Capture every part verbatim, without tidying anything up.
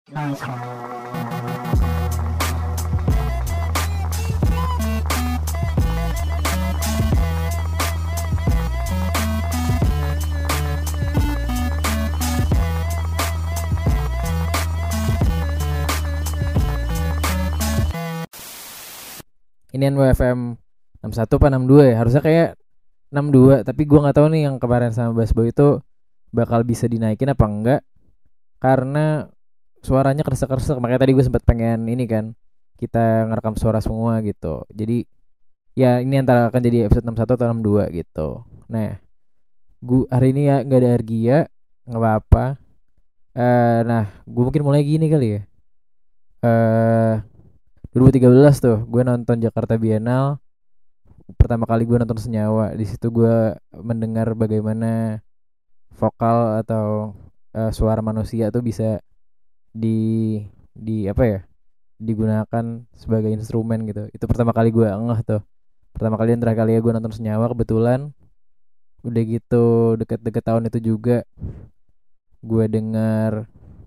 Ini W F M enam puluh satu apa enam puluh dua ya? Harusnya kayak enam puluh dua, tapi gue nggak tahu nih yang kemarin sama Bass Boy itu bakal bisa dinaikin apa enggak, karena suaranya keresek-keresek. Makanya tadi gue sempat pengen ini kan, kita ngerekam suara semua gitu. Jadi ya ini antara akan jadi episode enam puluh satu atau enam puluh dua gitu. Nah, gue hari ini ya nggak ada Argia, nggak apa-apa. Eh, nah, gue mungkin mulai gini kali ya. Eh, dua ribu tiga belas tuh gue nonton Jakarta Biennale. Pertama kali gue nonton Senyawa. Di situ gue mendengar bagaimana vokal atau uh, suara manusia tuh bisa di di apa ya? Digunakan sebagai instrumen gitu. Itu pertama kali gue ngeh tuh. Pertama kali dan terakhir kali ya gue nonton Senyawa kebetulan. Udah gitu deket-deket tahun itu juga gue denger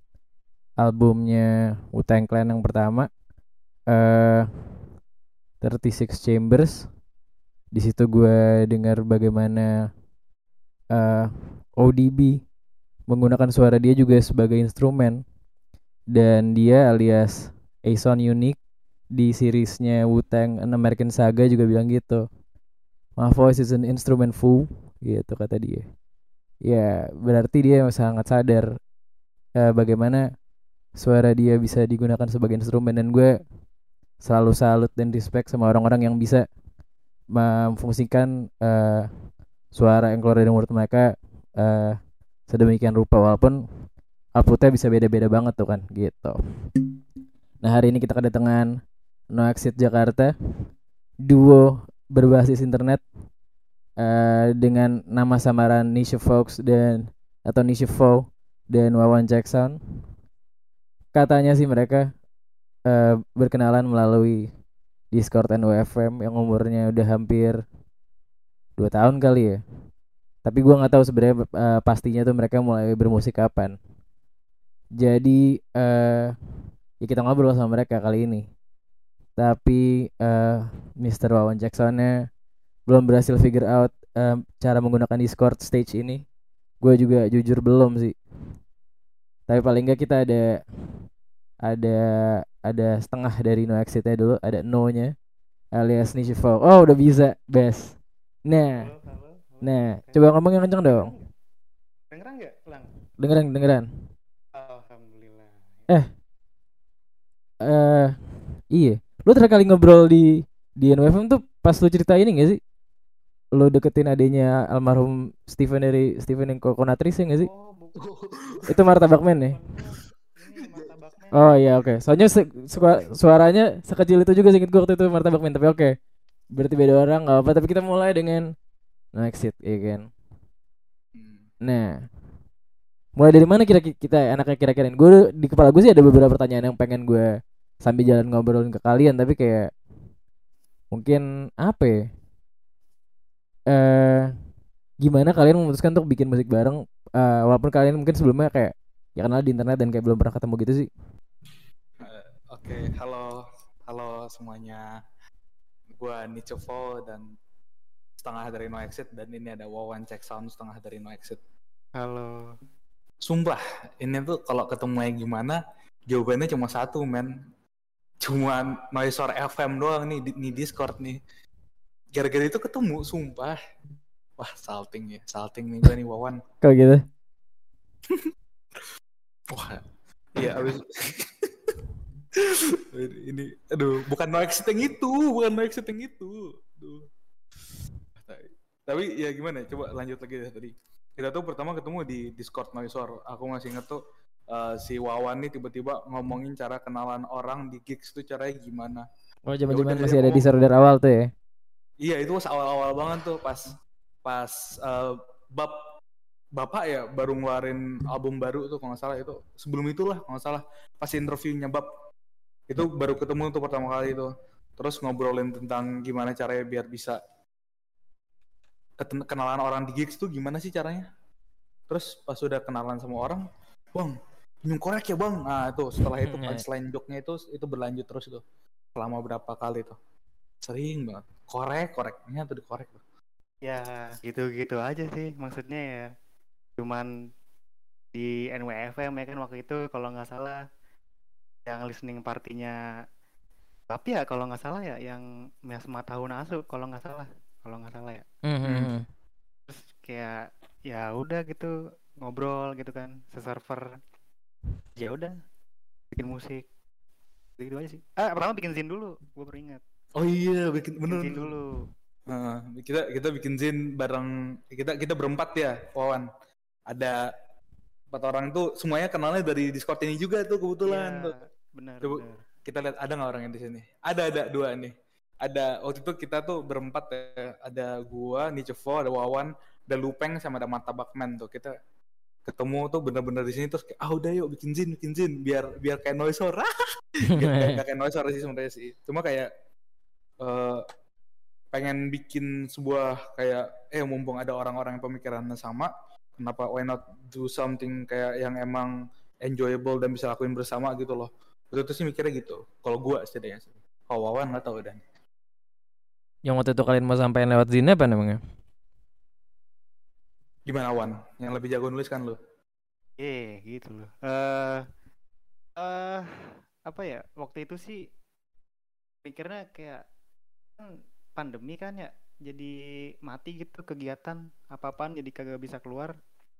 albumnya Wu-Tang Clan yang pertama, eh thirty-six Chambers. Di situ gue dengar bagaimana uh, O D B menggunakan suara dia juga sebagai instrumen, dan dia alias Ason Unique di seriesnya Wu-Tang An American Saga juga bilang gitu. My voice is an instrument fool, gitu kata dia. Ya berarti dia sangat sadar uh, bagaimana suara dia bisa digunakan sebagai instrumen, dan gue selalu salut dan respect sama orang-orang yang bisa memfungsikan uh, suara yang keluar dari mulut mereka uh, sedemikian rupa, walaupun outputnya bisa beda-beda banget tuh kan gitu. Nah, hari ini kita kedatangan No Exit Jakarta, duo berbasis internet uh, dengan nama samaran Niche Fox dan atau Niche Fo dan Wawan Jackson. Katanya sih mereka uh, berkenalan melalui Discord N W F M yang umurnya udah hampir dua tahun kali ya. Tapi gue nggak tahu sebenarnya uh, pastinya tuh mereka mulai bermusik kapan. Jadi uh, ya kita ngobrol sama mereka kali ini. Tapi uh, mister Wawan Jacksonnya belum berhasil figure out uh, cara menggunakan Discord stage ini. Gue juga jujur belum sih. Tapi paling nggak kita ada ada ada setengah dari No Exit-nya dulu, ada No-nya alias Nishifo. Oh, udah bisa, best. Nah, halo, halo, halo. Nah, okay. Coba ngomong yang kenceng dong. Dengeran nggak, Lang? Dengeran, dengeran. Alhamdulillah. Eh, eh, uh, iya. Lu terakhir kali ngobrol di di N W F M tuh pas lu cerita ini nggak sih? Lu deketin adenya almarhum Steven dari Steven yang Kokonatris ya nggak sih? Oh, itu Martabak Man ya? Oh iya oke. Okay. Soalnya se- su- suaranya sekecil itu juga singkat gue waktu itu Martabak Man, tapi oke. Okay. Berarti beda orang nggak apa. Tapi kita mulai dengan No Exit, ya kan. Nah, mulai dari mana kira-kira kita anaknya kira-kira? Gue di kepala gue sih ada beberapa pertanyaan yang pengen gue sambil jalan ngobrolin ke kalian, tapi kayak mungkin apa ya? Eh, gimana kalian memutuskan untuk bikin musik bareng? Uh, walaupun kalian mungkin sebelumnya kayak ya kenal di internet dan kayak belum pernah ketemu gitu sih. Uh, Oke, okay. halo, halo semuanya. Gua Nichovo dan setengah dari No Exit, dan ini ada Wawan Jackson setengah dari No Exit. Halo. Sumpah, ini tuh kalau ketemunya gimana, jawabannya cuma satu, men. Cuma Noisor F M doang nih di, di Discord nih. Gara-gara itu ketemu, sumpah. Wah, salting ya, salting nih gue nih Wawan. Kok gitu? Wah, iya abis ini, aduh, bukan No Exit yang itu, bukan No Exit yang itu. Aduh. Tapi ya gimana? Coba lanjut lagi deh tadi. Kita tuh pertama ketemu di Discord Noisor. Aku masih inget tuh uh, si Wawan nih tiba-tiba ngomongin cara kenalan orang di gigs tuh caranya gimana. Oh, zaman-zaman masih ada di server awal tuh ya? Iya, itu pas awal-awal banget tuh pas pas uh, bab Bapak ya baru ngeluarin album baru tuh kalau nggak salah itu. Sebelum itulah kalau nggak salah pas interviewnya Bab itu baru ketemu tuh pertama kali itu. Terus ngobrolin tentang gimana caranya biar bisa kenalan orang di gigs tuh gimana sih caranya. Terus pas udah kenalan sama orang, Bang, minum korek ya bang. Nah itu setelah itu punchline joke-nya itu itu berlanjut terus tuh selama berapa kali tuh, sering banget korek koreknya tuh dikorek tuh. Ya gitu-gitu aja sih maksudnya ya, cuman di N W F M ya kan waktu itu kalau nggak salah yang listening partinya tapi ya kalau nggak salah ya yang Mas Matahun Asu kalau nggak salah kalau nggak salah ya. Mm-hmm. Terus kayak ya udah gitu ngobrol gitu kan se-server, ya udah bikin musik gitu aja sih. Ah pertama bikin zin dulu, gue beringat. Oh iya bikin bener. Bikin zin dulu. Nah, kita kita bikin zin bareng, kita kita berempat ya, Wawan. Ada empat orang tuh semuanya kenalnya dari Discord ini juga tuh kebetulan ya, tuh. Benar, Coba benar. kita lihat ada nggak orang yang di sini? Ada ada dua nih. Ada waktu itu kita tuh berempat ya. Ada gua, Nicevo, ada Wawan, ada Lupeng sama ada Martabakman tuh. Kita ketemu tuh bener-bener di sini terus kayak, ah udah yuk bikin zin, bikin zin biar biar kayak Noisor. Gak kayak Noisor sih sebenarnya sih. Cuma kayak uh, pengen bikin sebuah kayak eh mumpung ada orang-orang yang pemikirannya sama, kenapa why not do something kayak yang emang enjoyable dan bisa lakuin bersama gitu loh. Waktu itu sih mikirnya gitu. Kalau gua setidaknya sih. Kalau Wawan nggak tahu dan. Yang waktu itu kalian mau sampaikan lewat zin apa namanya? Gimana Wan? Yang lebih jago nulis kan lu? Eh gitu loh. Eh uh, uh, apa ya? Waktu itu sih pikirnya kayak kan pandemi kan ya, jadi mati gitu kegiatan apa-apaan jadi kagak bisa keluar.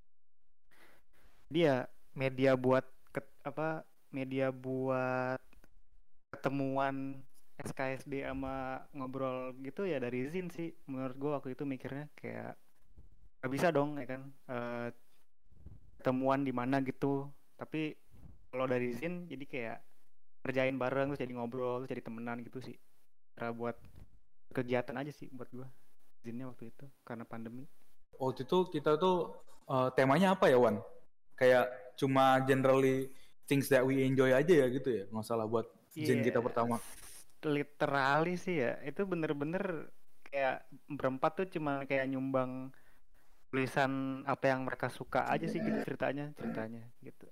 Dia media buat ke, apa media buat ketemuan S K S D sama ngobrol gitu ya dari zin sih menurut gue waktu itu mikirnya kayak gak bisa dong ya kan uh, ketemuan di mana gitu, tapi kalau dari zin jadi kayak kerjain bareng terus jadi ngobrol terus jadi temenan gitu sih, cara buat kegiatan aja sih buat gue zinnya waktu itu karena pandemi. Waktu itu kita tuh uh, temanya apa ya Wan? Kayak cuma generally things that we enjoy aja ya gitu ya, nggak salah buat zin yeah, kita pertama. Literally sih ya, itu bener-bener kayak berempat tuh cuma kayak nyumbang tulisan apa yang mereka suka aja sih gitu ceritanya, ceritanya gitu.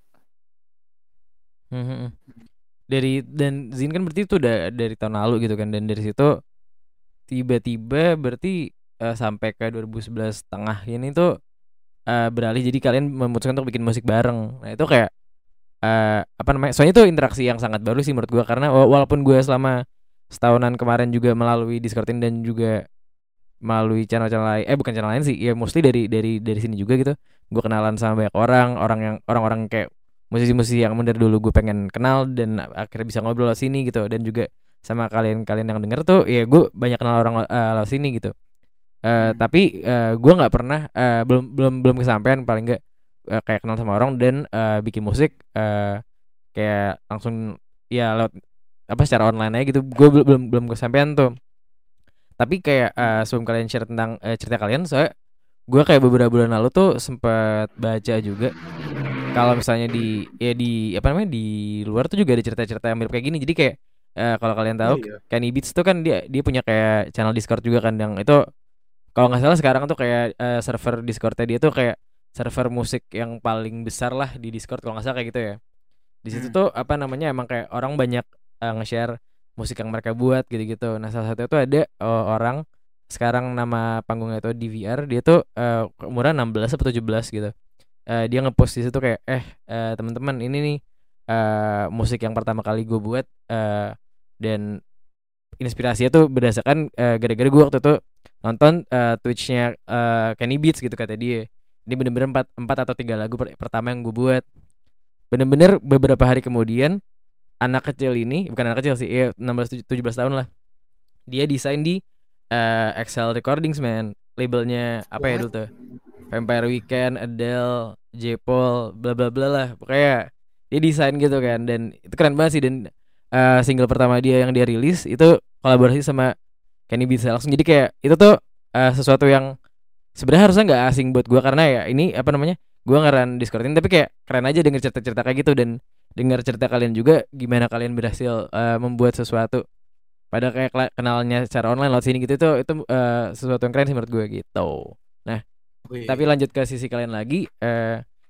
Mm-hmm. Dari dan zin kan berarti itu udah dari tahun lalu gitu kan, dan dari situ tiba-tiba berarti uh, sampai ke dua ribu sebelas tengah ini tuh uh, beralih jadi kalian memutuskan untuk bikin musik bareng. Nah itu kayak uh, apa namanya? Soalnya itu interaksi yang sangat baru sih menurut gue, karena walaupun gue selama setahunan kemarin juga melalui Discordin dan juga melalui channel-channel lain, eh bukan channel lain sih, ya mostly dari dari dari sini juga gitu. Gue kenalan sama banyak orang, orang yang orang-orang kayak musisi-musisi yang dari dulu gue pengen kenal dan akhirnya bisa ngobrol di sini gitu, dan juga sama kalian-kalian yang denger tuh, ya gue banyak kenal orang uh, lewat sini gitu. Uh, hmm. Tapi uh, gue nggak pernah uh, belum belum belum kesampaian paling nggak uh, kayak kenal sama orang dan uh, bikin musik uh, kayak langsung ya lewat apa secara online aja gitu. Gue belum belum belum kesampaian tuh. Tapi kayak uh, sebelum kalian share tentang uh, cerita kalian, soalnya gue kayak beberapa bulan lalu tuh sempat baca juga kalau misalnya di ya di apa namanya di luar tuh juga ada cerita-cerita yang mirip kayak gini. Jadi kayak uh, kalau kalian tahu, oh, iya. Kenny Beats tuh kan dia dia punya kayak channel Discord juga kan, yang itu kalau nggak salah sekarang tuh kayak uh, server Discordnya dia tuh kayak server musik yang paling besar lah di Discord kalau nggak salah kayak gitu ya. Di situ hmm. tuh apa namanya emang kayak orang banyak uh, nge-share musik yang mereka buat gitu-gitu. Nah salah satu itu ada uh, orang sekarang nama panggungnya itu D V R, dia tuh uh, umuran enam belas atau tujuh belas gitu. Uh, dia ngepost di situ kayak eh uh, teman-teman ini nih uh, musik yang pertama kali gue buat uh, dan inspirasinya tuh berdasarkan uh, gara-gara gue waktu itu nonton uh, Twitch-nya uh, Kenny Beats gitu kata dia. Ini bener-bener empat, empat atau tiga lagu per- pertama yang gue buat. Bener-bener beberapa hari kemudian anak kecil ini, bukan anak kecil sih, ya enam belas tujuh belas tahun lah. Dia desain di uh, Excel Recordings man. Labelnya apa ya dulu tuh? Vampire Weekend, Adele, J-Paul, bla bla bla lah. Pokoknya dia desain gitu kan, dan itu keren banget sih. Dan uh, single pertama dia yang dia rilis itu kolaborasi sama Kenny Beats langsung. Jadi kayak itu tuh uh, sesuatu yang sebenarnya harusnya nggak asing buat gue, karena ya ini apa namanya, gue ngeran Discordin, tapi kayak keren aja denger cerita-cerita kayak gitu dan dengar cerita kalian juga gimana kalian berhasil uh, membuat sesuatu pada kayak kenalnya secara online lewat sini gitu. Itu itu uh, sesuatu yang keren sih menurut gue gitu. Nah, wih. Tapi lanjut ke sisi kalian lagi, uh, di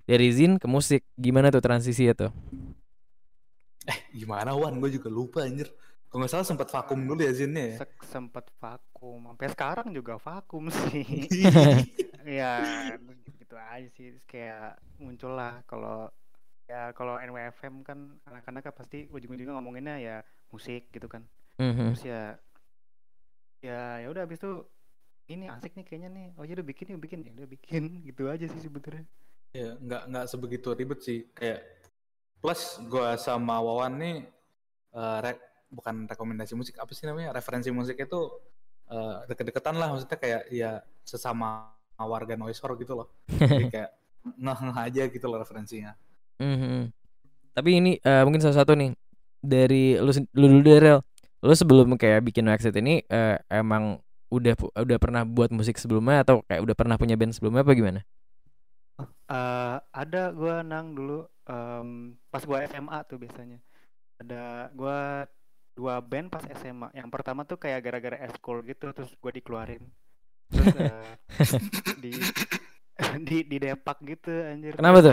dari zin ke musik. Gimana tuh transisinya tuh? Eh gimana Wan, gue juga lupa anjir. Kalau nggak salah sempat vakum dulu ya zinnya ya. Sek- Sempet vakum, sampai sekarang juga vakum sih. Ya gitu aja sih, kayak muncul lah kalau ya kalau N W F M kan anak-anak kan pasti ujung-ujungnya ngomonginnya ya musik gitu kan. Mhm. Terus ya ya ya udah habis itu ini asik nih kayaknya nih, oh ya udah bikin yuk bikin ya udah bikin gitu aja sih sebetulnya. Ya nggak nggak sebegitu ribet sih. Kayak plus gue sama Wawan nih eh, re- bukan rekomendasi musik, apa sih namanya, referensi musik itu eh, deket-deketan lah, maksudnya kayak ya sesama warga noisor gitu loh. Jadi kayak ngeh-ngeh aja gitu loh referensinya. Mhm. Tapi ini eh, mungkin salah satu nih dari lu sen- lu dulu deh, Rel. Lu sebelum kayak bikin No Exit ini eh, emang udah pu- udah pernah buat musik sebelumnya atau kayak udah pernah punya band sebelumnya apa gimana? Eh, ada gue nang dulu em, pas gue S M A tuh biasanya ada gue dua band pas S M A. Yang pertama tuh kayak gara-gara eskul gitu terus gue dikeluarin, terus eh, di di di depak gitu anjir. Kenapa Terus tuh?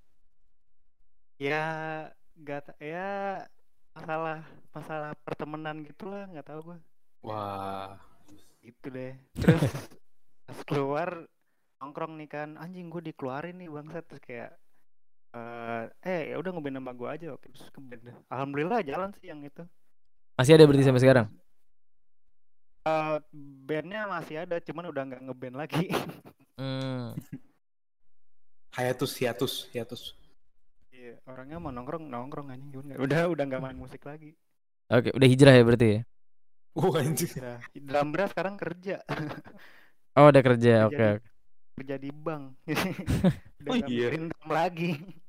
ya gak ta- ya masalah masalah pertemanan gitulah, nggak tahu gue Wah, gitu deh. Terus pas keluar nongkrong nih kan, anjing gue dikeluarin nih bangsat, terus kayak eh eh ya udah ngeband sama gue aja, oke terus ngeband deh. Alhamdulillah jalan sih yang itu. Masih ada berarti sampai sekarang? Alhamdulillah. Eh, bandnya masih ada cuman udah nggak ngeband lagi. Hmm. hiatus hiatus hiatus. Iya, orangnya mau nongkrong nongkrong anjing cuman nggak- udah udah nggak main musik lagi. Oke, udah hijrah ya berarti ya? Wah anjir. Kira drum brass sekarang kerja. Oh, udah kerja. kerja Oke. di Oke. kerja di bank. Udah Oh nggak iya. mikirin drum lagi.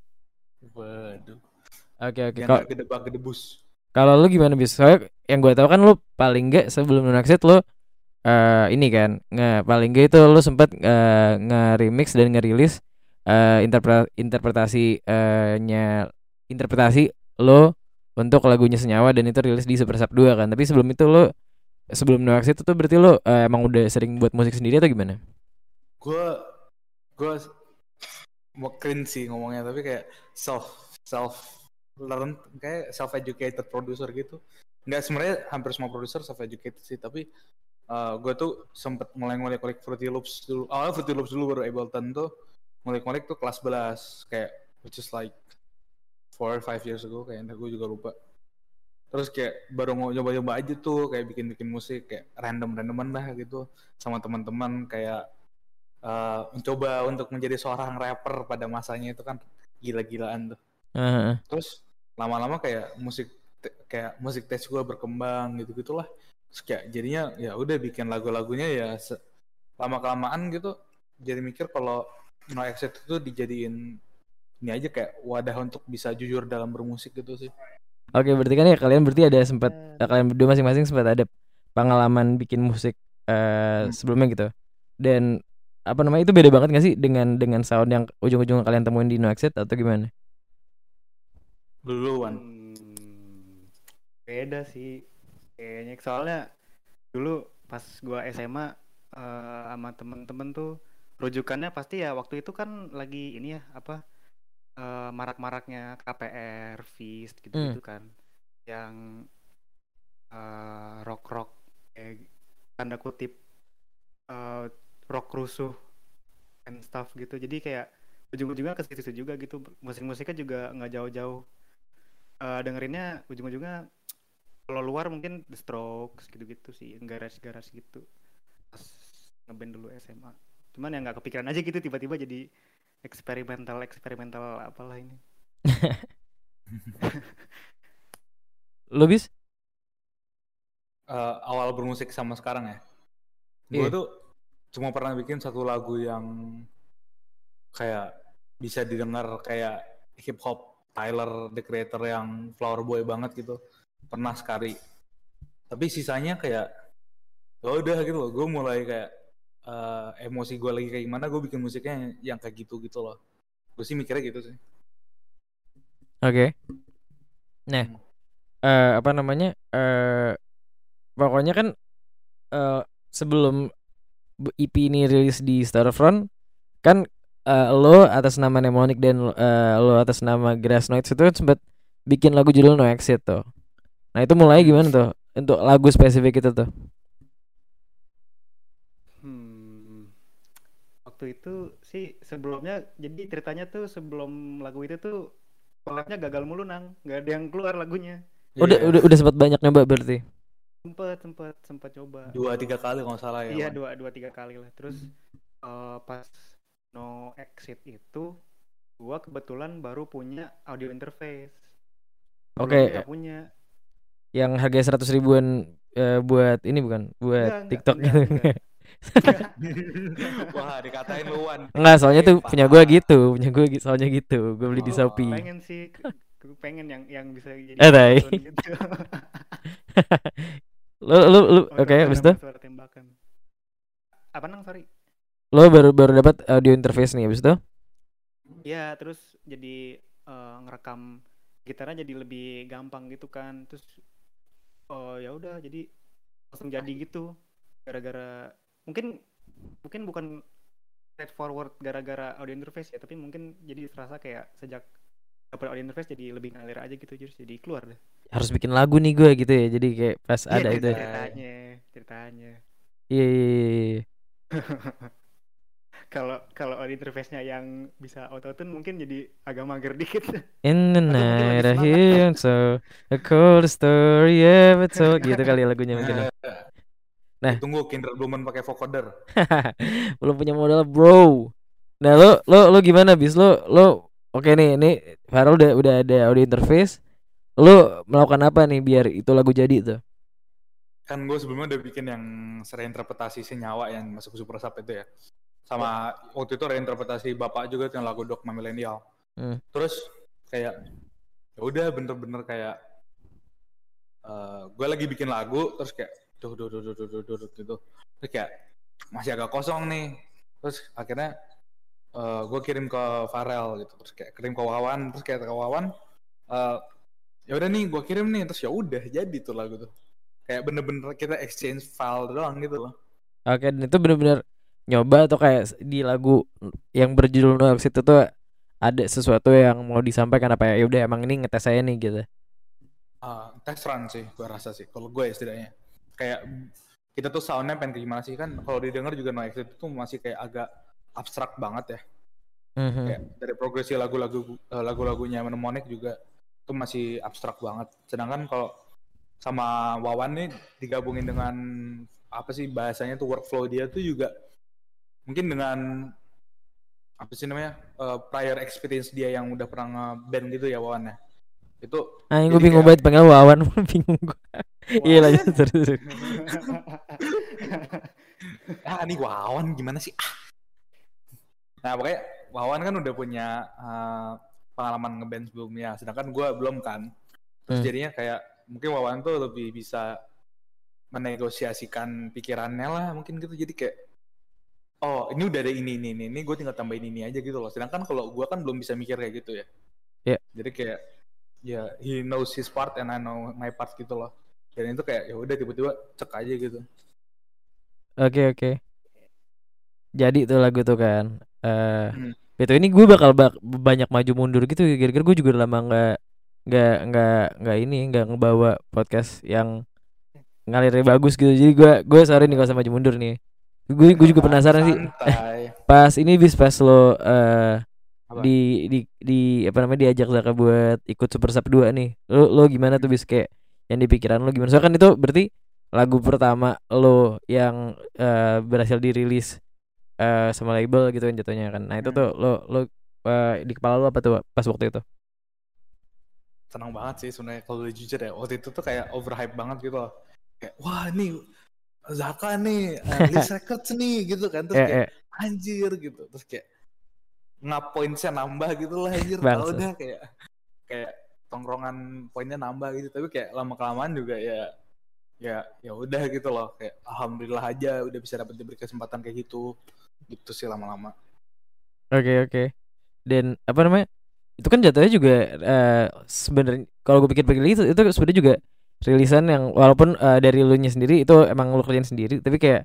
Waduh. Oke, oke. Yang Kalau nggak gedebak gedebus. kalau lu gimana bis? Soalnya yang gue tahu kan lu paling enggak sebelum No Exit lu eh ini kan nge paling enggak itu lu sempat eh, nge-remix dan ngerilis eh interpre- interpretasi eh, nya interpretasi lo untuk lagunya Senyawa dan itu rilis di Super Sub dua kan. Tapi sebelum itu lo sebelum No Exit itu berarti lo eh, emang udah sering buat musik sendiri atau gimana? Gue gue mau cringe sih ngomongnya, tapi kayak self self learn, kayak self educated producer gitu. Nggak, sebenarnya hampir semua produser self educated sih, tapi uh, gue tuh sempet mulai ngulik-ngulik Fruity Loops dulu. Awalnya Fruity Loops dulu, baru Ableton tuh ngulik-ngulik tuh kelas sebelas, kayak which is like four or five years ago, kayaknya gue juga lupa. Terus kayak baru mau coba-coba aja tuh kayak bikin-bikin musik kayak random-randoman lah gitu sama teman-teman, kayak uh, mencoba untuk menjadi seorang rapper pada masanya itu kan gila-gilaan tuh. Heeh. Terus lama-lama kayak musik te- kayak musik tes gue berkembang gitu-gitulah. Terus kayak jadinya ya udah bikin lagu-lagunya ya se- lama-kelamaan gitu. Jadi mikir kalau No Exit itu dijadiin ini aja kayak wadah untuk bisa jujur dalam bermusik gitu sih. Oke, berarti kan ya kalian berarti ada sempat eh, kalian berdua masing-masing sempat ada pengalaman bikin musik eh Hmm. sebelumnya gitu. Dan apa namanya itu beda banget gak sih dengan dengan sound yang ujung-ujungnya kalian temuin di No Exit atau gimana? Duluan. Hmm, beda sih kayaknya, soalnya dulu pas gua S M A eh, sama temen-temen tuh rujukannya pasti ya waktu itu kan lagi ini ya apa eh, marak-maraknya K P R, Fist gitu-gitu kan, yang eh, rock-rock eh, tanda kutip eh, rock rusuh and stuff gitu. Jadi kayak ujung-ujungnya ke situ juga gitu, musik-musiknya juga nggak jauh-jauh. Eh, dengerinnya ujung-ujungnya kalau luar mungkin The Strokes gitu-gitu sih, garage-garage gitu pas ngeband dulu S M A. Cuman ya nggak kepikiran aja gitu tiba-tiba jadi eksperimental eksperimental apalah ini. Lo bis? Uh, awal bermusik sama sekarang ya. Gue Iya. tuh cuma pernah bikin satu lagu yang kayak bisa didengar kayak hip hop Tyler the Creator yang Flower Boy banget gitu. Pernah sekali. Tapi sisanya kayak ya udah gitu loh. Gue mulai kayak uh, emosi gue lagi kayak gimana, gue bikin musiknya yang, yang kayak gitu gitu loh. Gue sih mikirnya gitu sih. Oke. Nah, Hmm. eh apa namanya? Eh pokoknya kan eh sebelum B- E P ini rilis di Starfront kan uh, lo atas nama Mnemonic dan uh, lo atas nama Grass Notes itu kan sempat bikin lagu judul No Exit tuh. Nah itu mulai gimana tuh untuk lagu spesifik itu tuh? Hmm, waktu itu sih sebelumnya, jadi ceritanya tuh sebelum lagu itu tuh collabnya gagal mulu nang, nggak ada yang keluar lagunya. Udah Iya. udah udah sempat banyak nyoba berarti. Sempet sempet sempet coba. Dua tiga kali kalau nggak salah ya. Iya Wan. dua dua tiga kali lah. Terus eh, pas No Exit itu, gua kebetulan baru punya audio interface. Oke, Sebelumnya nggak punya. yang harga seratus ribuan eh, buat ini bukan buat Enggak, enggak, TikTok enggak, gitu. enggak. Wah, dikatain lu Wan. Enggak, soalnya Eh, tuh punya gue parah. gitu, punya gue gi- soalnya gitu. Gue beli di Oh, Shopee. pengen sih, ke- ke- pengen yang yang bisa jadi Eh, tai. ringtone gitu. Lu lu lu Oh, oke, udah habis itu dapat suara tembakan. Apa nang, sorry? lo baru baru dapat audio interface nih habis itu. Ya, terus jadi eh, ngerekam gitarnya jadi lebih gampang gitu kan. Terus oh ya udah, jadi langsung jadi gitu. Gara-gara mungkin mungkin bukan straightforward gara-gara audio interface ya, tapi mungkin jadi terasa kayak sejak dapat audio interface jadi lebih ngalir aja gitu, jadi jadi keluar deh. Harus bikin lagu nih gue gitu ya. Jadi kayak pas Iya, ada itu. cerita- ya. ceritanya, ceritanya. Iya iya iya, iya. Kalau kalau audio interface-nya yang bisa auto-tune mungkin jadi agak mager dikit. In the Atau mungkin lagi night I semangat. hear so a cold story ever told gitu kali lagunya mungkin. Nah, Nah. tunggu Kinder Blumen pakai vocoder. Belum punya modal, bro. Nah, lo lo lo gimana bis lo lo oke nih, ini Farel udah udah ada audio interface. Lo melakukan apa nih biar itu lagu jadi tuh? Kan gue sebelumnya udah bikin yang reinterpretasi Senyawa yang masuk ke Super Sub itu ya. Sama waktu itu reinterpretasi Bapak juga tuh yang lagu Dogma Millennial. Hmm. Terus kayak ya udah bener-bener kayak uh, gue lagi bikin lagu terus kayak duh duh duh duh duh duh duh gitu. Terus kayak masih agak kosong nih. Terus akhirnya uh, gue kirim ke Farel gitu. Terus kayak kirim ke Wawan, terus kayak ke Wawan uh, ya udah nih gue kirim nih, terus ya udah jadi tuh lagu tuh. Kayak bener-bener kita exchange file doang gitu loh. Oke, dan itu bener-bener nyoba atau kayak di lagu yang berjudul No Exit itu tuh ada sesuatu yang mau disampaikan apa ya? Ya udah emang ini ngetes saya nih gitu. Uh, test run sih, gue rasa sih. Kalau gue ya setidaknya kayak kita tuh soundnya pengen kayak gimana sih, kan kalau didengar juga No Exit itu masih kayak agak abstrak banget ya. Mm-hmm. Kayak dari progresi lagu-lagu lagu-lagunya Mnemonic juga itu masih abstrak banget. Sedangkan kalau sama Wawan nih digabungin dengan apa sih bahasanya tuh, workflow dia tuh juga mungkin dengan apa sih namanya uh, prior experience dia yang udah pernah nge-band gitu ya Wawan ya. Itu Ah, gue jadi bingung kayak- banget panggil Wawan, bingung gue. Iya lanjut terus. terus. ah ini Wawan gimana sih? Ah. Nah pokoknya Wawan kan udah punya uh, pengalaman ngeband sebelumnya, sedangkan gue belum kan. Terus Hmm. jadinya kayak mungkin Wawan tuh lebih bisa menegosiasikan pikirannya lah mungkin gitu. Jadi kayak oh ini udah ada ini ini ini, ini gue tinggal tambahin ini aja gitu loh. Sedangkan kalau gue kan belum bisa mikir kayak gitu ya. Iya. Jadi kayak ya he knows his part and I know my part gitu loh. Dan itu kayak ya udah tiba-tiba cek aja gitu. Oke oke. Jadi tuh lagu tuh kan. Eh, Hmm. betul ini gue bakal bak- banyak maju mundur gitu. Gara-gara gue juga udah lama nggak nggak nggak nggak ini nggak ngebawa podcast yang ngalirnya bagus gitu. Jadi gue gue sorry nih kalau sama maju mundur nih. Gue gue juga penasaran sih. Santai. Pas ini bis pas lo eh Apa? di di di apa namanya diajak Zaka buat ikut Super Sub dua nih. Lo lo gimana tuh bis kayak yang di pikiran lo gimana? Soalnya kan itu berarti lagu pertama lo yang eh, berhasil dirilis eh, sama label gitu kan jatuhnya kan. Nah itu Hmm. tuh lo lo eh, di kepala lo apa tuh pas waktu itu? Senang banget sih sebenarnya kalau jujur ya. Waktu itu tuh kayak overhype banget gitu loh. Kayak wah nih Zaka nih, uh, List Records nih gitu kan. Terus Eh, kayak eh. anjir gitu. Terus kayak ngap poinnya nambah gitu lah anjir. Bangsat. Tau dah kayak kayak tongkrongan poinnya nambah gitu. Tapi kayak lama kelamaan juga ya ya ya udah gitu loh. Kayak alhamdulillah aja udah bisa dapat diberi kesempatan kayak gitu. Gitu sih lama-lama. Oke oke. Dan apa namanya? Itu kan jatuhnya juga eh, sebenarnya kalau gue pikir-pikir itu itu sebenarnya juga rilisan yang walaupun eh, dari lu nya sendiri itu emang lu kerjain sendiri, tapi kayak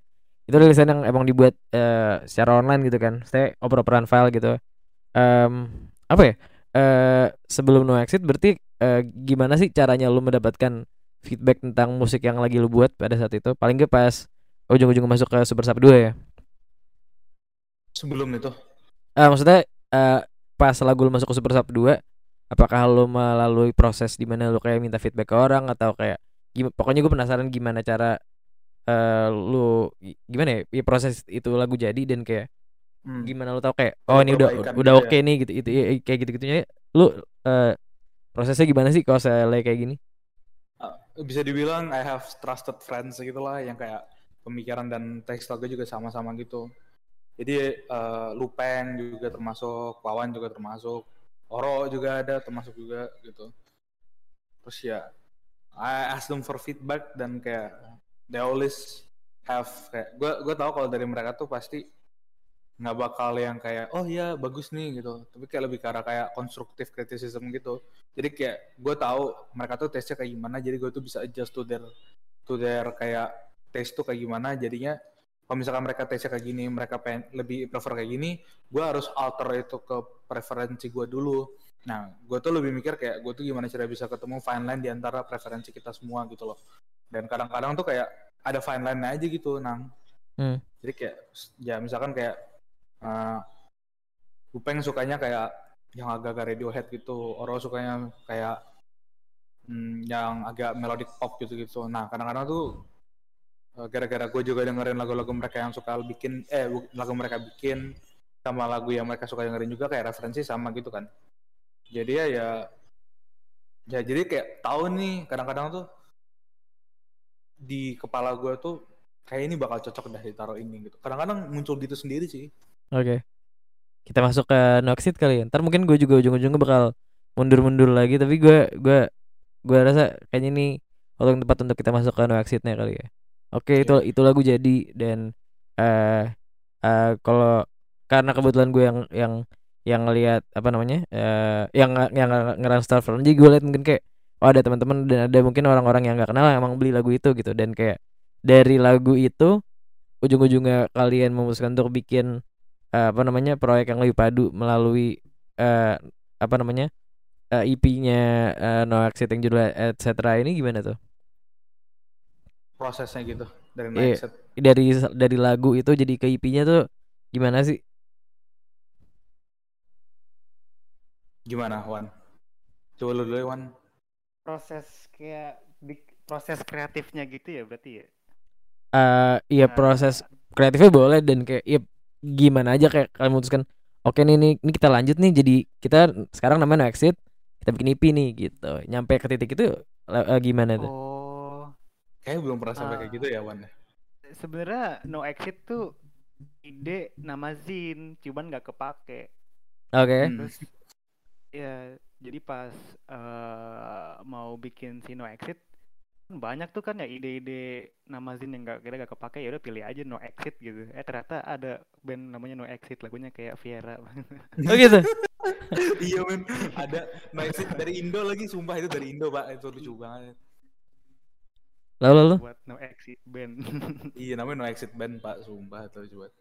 itu rilisan yang emang dibuat uh, secara online gitu kan, saya oper-operan file gitu. Um, apa ya? Uh, sebelum No Exit berarti uh, gimana sih caranya lu mendapatkan feedback tentang musik yang lagi lu buat pada saat itu? Paling gak pas ujung-ujung masuk ke Super Sub dua ya. Sebelum itu Uh, maksudnya uh, pas lagu lu masuk ke Super Sub dua, apakah lu melalui proses di mana lu kayak minta feedback ke orang atau kayak gim- pokoknya gue penasaran gimana cara uh, lu gimana ya, ya proses itu lagu jadi dan kayak hmm, gimana lu tahu kayak oh ada ini udah perbaikan udah gitu oke ya. nih gitu itu ya, kayak gitu-gitunya lu uh, prosesnya gimana sih kalau saya kayak gini? Uh, bisa dibilang I have trusted friends gitu lah, yang kayak pemikiran dan teks lagu juga sama-sama gitu. Jadi uh, Lupeng juga termasuk, Wawan juga termasuk, Oro juga ada termasuk juga gitu. Terus ya I ask them for feedback dan kayak they always have kayak gue gue tahu kalau dari mereka tuh pasti nggak bakal yang kayak oh iya bagus nih gitu, tapi kayak lebih ke arah kayak konstruktif criticism gitu. Jadi kayak gue tahu mereka tuh taste-nya kayak gimana, jadi gue tuh bisa adjust to their to their kayak taste tuh kayak gimana. Jadinya kalau misalkan mereka taste-nya kayak gini, mereka pengen lebih prefer kayak gini, gue harus alter itu ke preferensi gue dulu. Nah gue tuh lebih mikir kayak gue tuh gimana cara bisa ketemu fine line di antara preferensi kita semua gitu loh. Dan kadang-kadang tuh kayak ada fine line aja gitu nang. Hmm. Jadi kayak ya misalkan kayak Uh, Upeng sukanya kayak yang agak-agak Radiohead gitu, Oro sukanya kayak hmm, yang agak melodic pop gitu-gitu. Nah kadang-kadang tuh uh, gara-gara gue juga dengerin lagu-lagu mereka yang suka bikin, eh lagu mereka bikin sama lagu yang mereka suka dengerin juga kayak referensi sama gitu kan. Jadi ya ya, ya jadi kayak tahu nih kadang-kadang tuh di kepala gue tuh kayak ini bakal cocok dah ditaruh ini gitu. Kadang-kadang muncul gitu sendiri sih. Oke. Okay. Kita masuk ke No Exit kali ya. Ntar mungkin gue juga ujung-ujungnya bakal mundur-mundur lagi, tapi gue gue gue rasa kayaknya ini waktu yang tepat untuk kita masuk ke No Exitnya kali ya. Oke, itu Yeah. itu lagu jadi dan eh uh, uh, kalau karena kebetulan gue yang yang yang ngelihat apa namanya uh, yang yang ngeran Star Front, jadi gue lihat mungkin kayak oh ada teman-teman dan ada mungkin orang-orang yang nggak kenal yang emang beli lagu itu gitu, dan kayak dari lagu itu ujung-ujungnya kalian memutuskan untuk bikin uh, apa namanya proyek yang lebih padu melalui uh, apa namanya uh, E P-nya uh, No Exit yang judulnya et cetera ini gimana tuh? Prosesnya gitu dari No Eh, Exit. dari dari lagu itu jadi ke E P-nya tuh gimana sih? Gimana Wan? Coba lu dulu Wan. Proses kayak big, proses kreatifnya gitu ya berarti ya. Uh, iya Nah, proses kreatifnya boleh dan kayak ya gimana aja kayak kalian memutuskan oke nih nih ini kita lanjut nih jadi kita sekarang namanya No Exit, kita bikin E P nih gitu. Nyampe ke titik itu uh, gimana tuh? oh, Kayaknya belum pernah sampai uh, kayak gitu ya Wan. sebenarnya No Exit tuh ide nama Zin, cuman nggak kepake. Oke. Okay. Hmm. Terus ya jadi pas uh, mau bikin si No Exit banyak tuh kan ya ide-ide nama Zin yang gak kira gak kepake, ya udah pilih aja No Exit gitu. Eh ternyata ada band namanya No Exit, lagunya kayak Viera. Oh gitu. Iya men, ada No Exit dari Indo lagi, sumpah itu dari Indo Pak, itu lucu banget. Lalu lalu buat No Exit band. Iya namanya No Exit band Pak, sumpah itu lucu banget.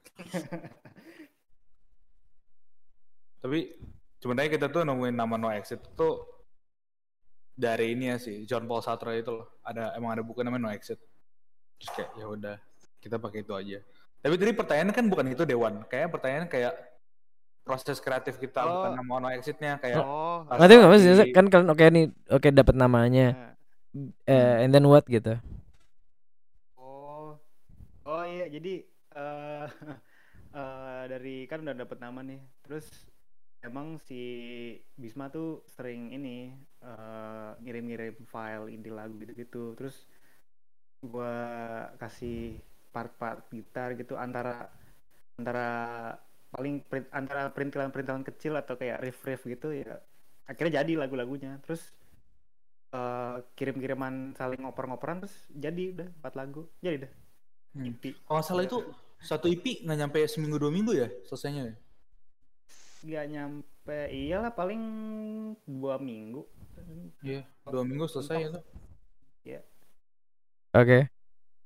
Tapi sebenarnya kita tuh nemuin nama No Exit tuh dari ini ya sih, John Paul Sartre itu loh. Ada emang ada buku namanya No Exit. Terus kayak ya udah kita pakai itu aja. Tapi tadi pertanyaannya kan bukan itu Dewan. Kayaknya pertanyaan kayak proses kreatif kita oh. bukan nama No Exitnya kayak. Oh. Nggak tahu nggak maksudnya kan kalian oke nih oke dapat namanya. Nah. Eh hmm. and then what gitu. Oh. Oh iya jadi uh, uh, dari kan udah dapat nama nih. Terus emang si Bisma tuh sering ini uh, ngirim-ngirim file inti lagu gitu-gitu. Terus gua kasih part-part gitar gitu antara antara paling print, antara perintilan-perintilan kecil atau kayak riff-riff gitu ya. Akhirnya jadi lagu-lagunya. Terus uh, kirim-kiriman saling ngoper-ngoperan terus jadi udah empat lagu. Jadi dah. Hmm. E P. Kalau salah itu satu E P nggak nyampe seminggu dua minggu ya selesainya ya? Gak nyampe, iyalah paling dua minggu. Iya, yeah, dua minggu selesai ya tuh. Iya. Oke.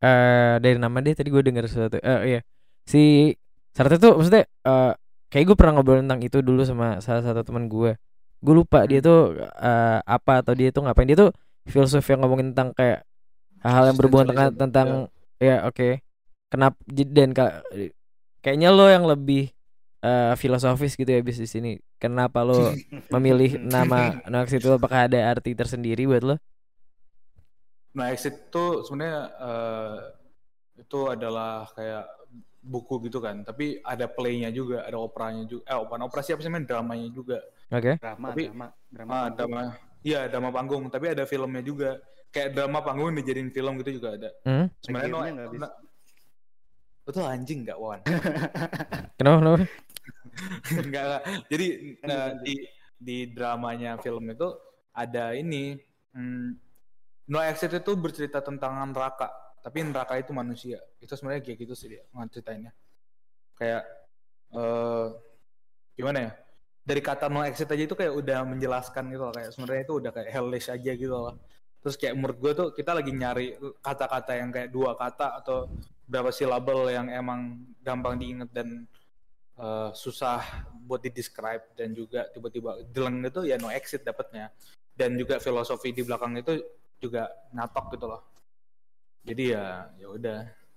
eh dari nama dia tadi gue dengar sesuatu. Eh iya. Si Sartre tuh maksudnya eh kayak gue pernah ngobrol tentang itu dulu sama salah satu teman gue. Gue lupa dia Hmm. tuh eh, apa atau dia tuh ngapain. Dia tuh filsuf yang ngomongin tentang kayak hal-hal yang berhubungan tentang Existentialism. tentang Ya. ya oke. Kenapa j- dan ka- kayaknya lo yang lebih eh, filosofis gitu ya bis di sini. Kenapa lo memilih nama Noax itu, apakah ada arti tersendiri buat lo? Nah, Exit tuh sebenarnya eh, itu adalah kayak buku gitu kan, tapi ada playnya juga, ada operanya juga, eh bukan opera sih, apa sih namanya, dramanya juga. Oke. Drama, Tapi drama, drama ah, panggung. drama, iya drama panggung, tapi ada filmnya juga. Kayak drama panggung dijadiin film gitu juga ada. Hmm? Ada Sebenarnya no, gamenya nggak bisa? no- itu anjing nggak Wan? Kenapa? Kenapa? Enggak, enggak. Jadi Lanjut, nah, lanjut. di di dramanya film itu ada ini, hmm, No Exit itu bercerita tentang neraka, tapi neraka itu manusia. Itu sebenarnya kayak gitu sih dia ceritainnya. Kayak eh gimana ya? Dari kata no exit aja itu kayak udah menjelaskan gitu loh, kayak sebenarnya itu udah kayak hellish aja gitu loh. Terus kayak menurut gue tuh kita lagi nyari kata-kata yang kayak dua kata atau berapa silabel yang emang gampang diingat dan uh, susah buat di-describe, dan juga tiba-tiba deleng itu ya no exit dapatnya. Dan juga filosofi di belakang itu juga ngatok gitu loh. Jadi ya ya udah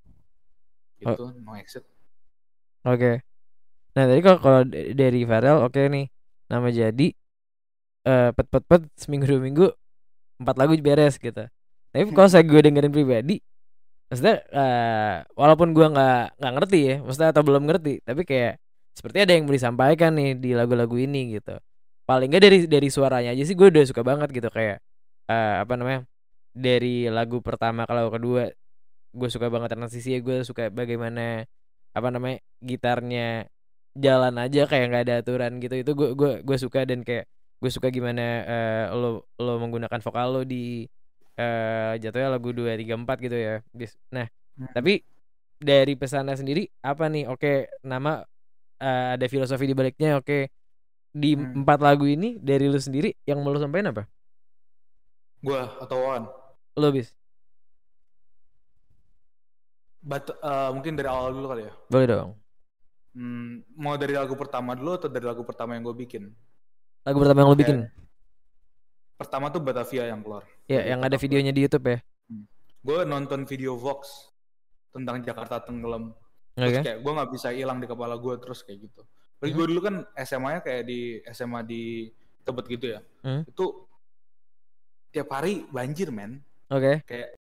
Oh, gitu no exit. oke. Nah tadi kalau kalau d- dari Farel oke nih, nama jadi eh pet pet pet seminggu dua minggu empat lagu beres gitu. Tapi kalau saya gue dengerin pribadi, maksudnya eh, walaupun gue nggak nggak ngerti ya, maksudnya atau belum ngerti, tapi kayak seperti ada yang mau disampaikan nih di lagu-lagu ini gitu. Paling nggak dari dari suaranya aja sih gue udah suka banget gitu, kayak eh, apa namanya, dari lagu pertama ke lagu kedua gue suka banget transisinya, gue suka bagaimana apa namanya gitarnya jalan aja kayak nggak ada aturan gitu. Itu gue gue gue suka, dan kayak gue suka gimana eh, lo lo menggunakan vokal lo di eh, jatuhnya lagu dua tiga empat gitu ya Bis. Nah Hmm. tapi dari pesannya sendiri apa nih? Oke, nama eh, ada filosofi di baliknya. Oke, di Hmm. empat lagu ini dari lu sendiri yang mau lu sampein apa? Gue atau Wan? Lo bis But, uh, mungkin dari awal dulu kali ya. boleh dong. Hmm, mau dari lagu pertama dulu atau dari lagu pertama yang gue bikin? Lagu pertama yang lu bikin Kayak pertama tuh Batavia yang keluar ya, dari yang ada otak gue. videonya di YouTube ya. Hmm. Gue nonton video Vox tentang Jakarta tenggelam. Terus Oke. kayak gue nggak bisa hilang di kepala gue terus kayak gitu. Tapi Hmm? gue dulu kan S M A-nya kayak di S M A di Tebet gitu ya. Hmm? Itu tiap hari banjir men. Oke. Kayak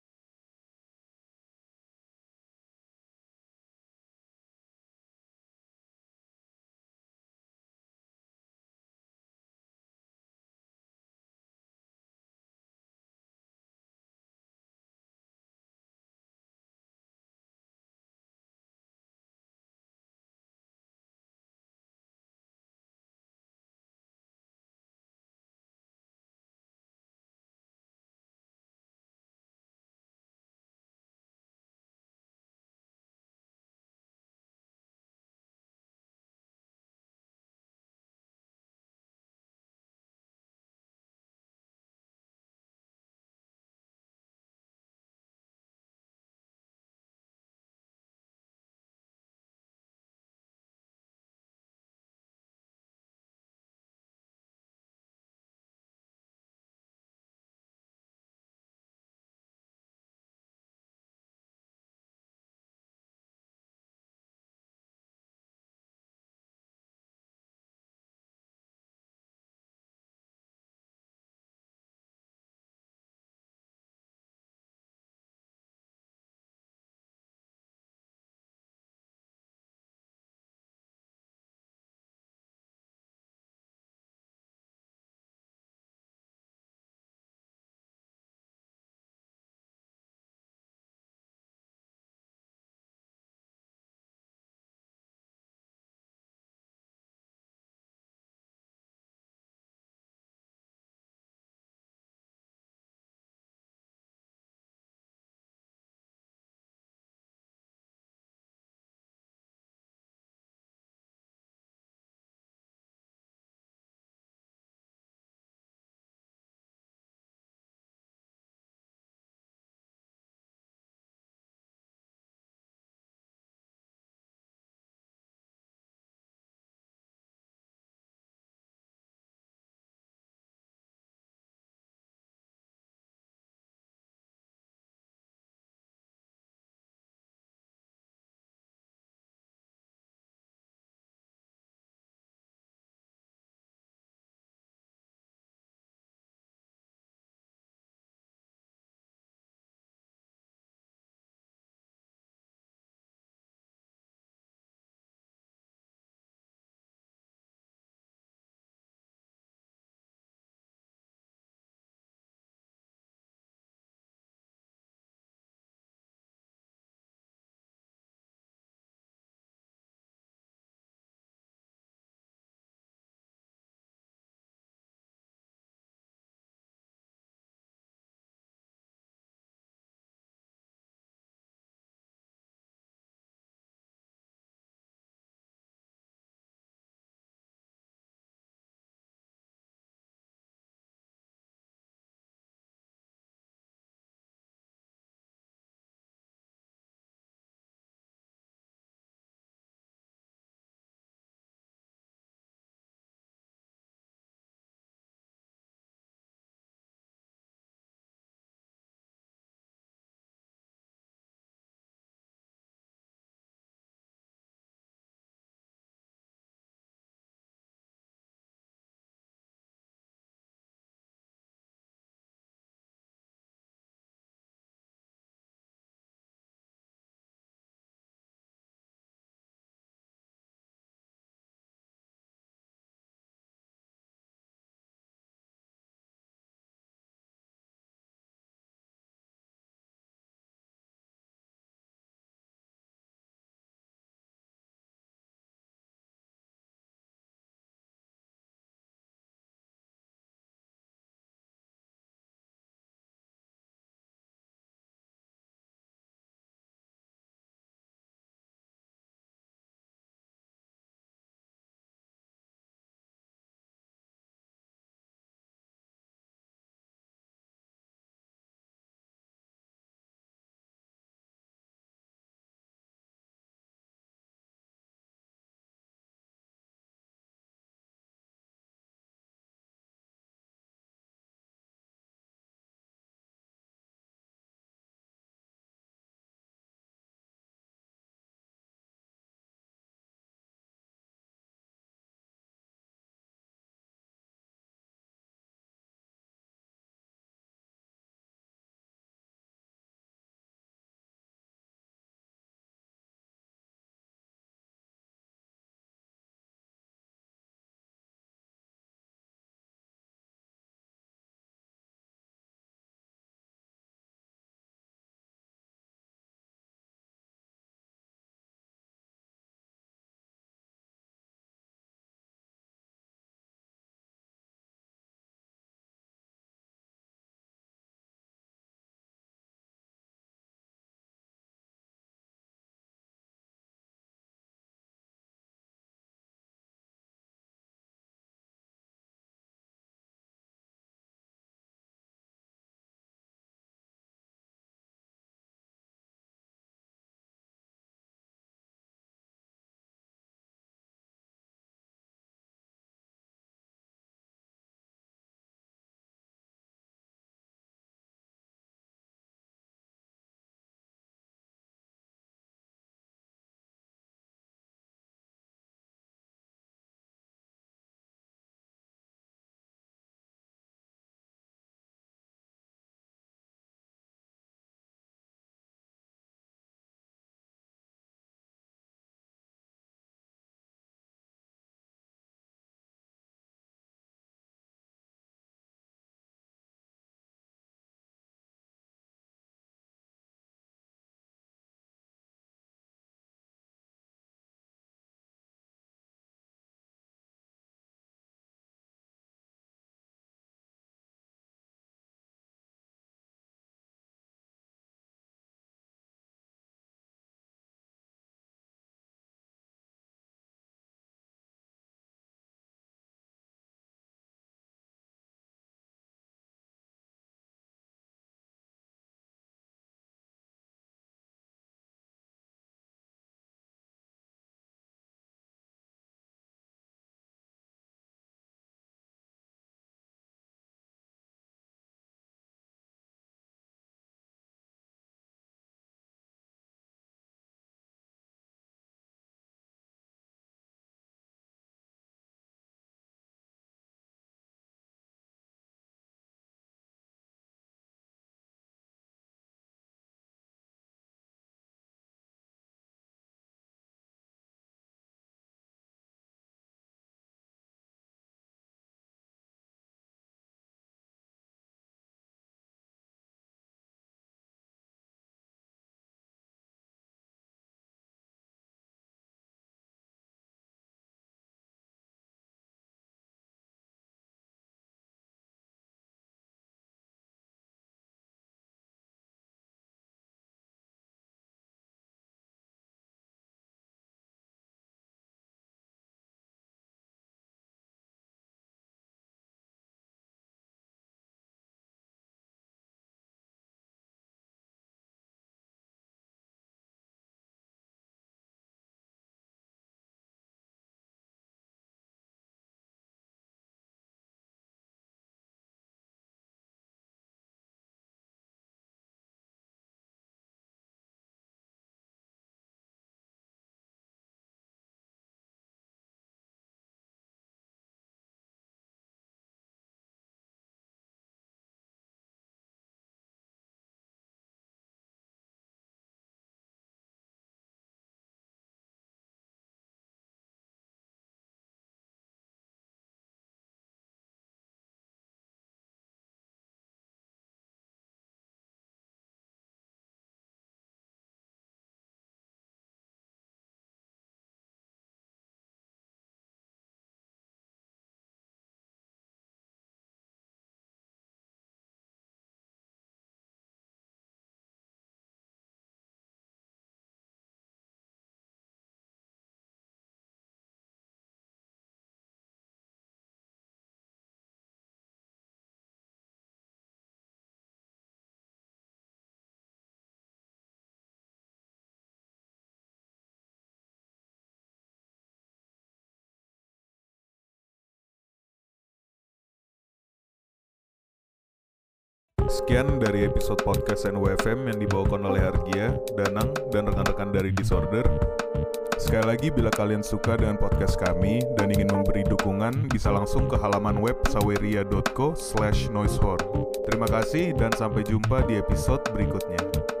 Sekian dari episode podcast N W F M yang dibawakan oleh Argia, Danang, dan rekan-rekan dari Disorder. Sekali lagi, bila kalian suka dengan podcast kami dan ingin memberi dukungan, bisa langsung ke halaman web saweria dot co slash noisehorn. Terima kasih dan sampai jumpa di episode berikutnya.